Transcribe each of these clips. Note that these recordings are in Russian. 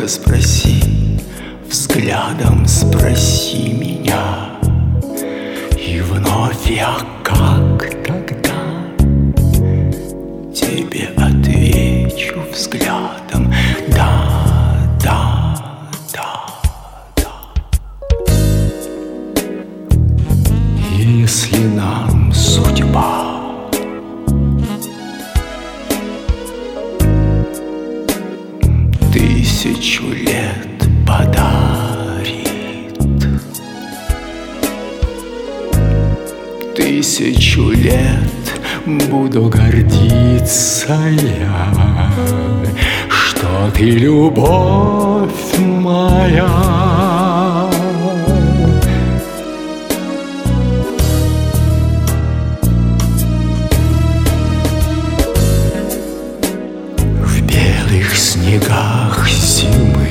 Только спроси, взглядом спроси меня, и вновь я, как тогда, тебе отвечу взглядом. Да, да, да, да. Если нам судьба тысячу лет подарит, тысячу лет буду гордиться я, что ты любовь моя. В белых снегах зимы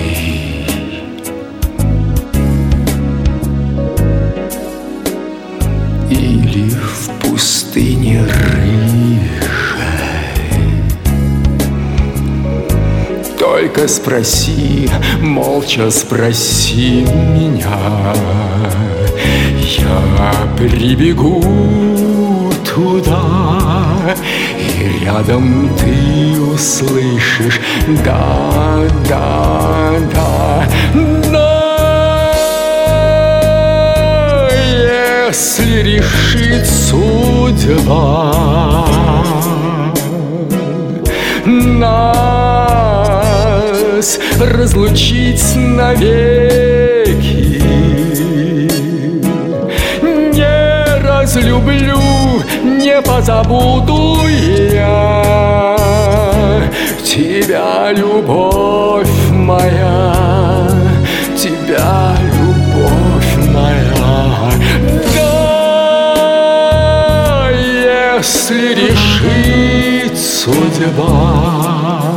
или в пустыне рыжей, только спроси, молча спроси меня, я прибегу туда, и рядом ты услышишь: да, да, да, да. Если решит судьба нас разлучить навеки, не разлюблю, не позабуду я тебя, любовь моя, тебя, любовь моя. Да, если решит судьба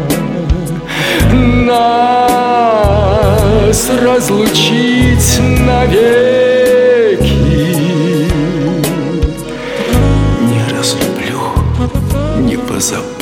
нас разлучить навеки, не разлюблю, не позабуду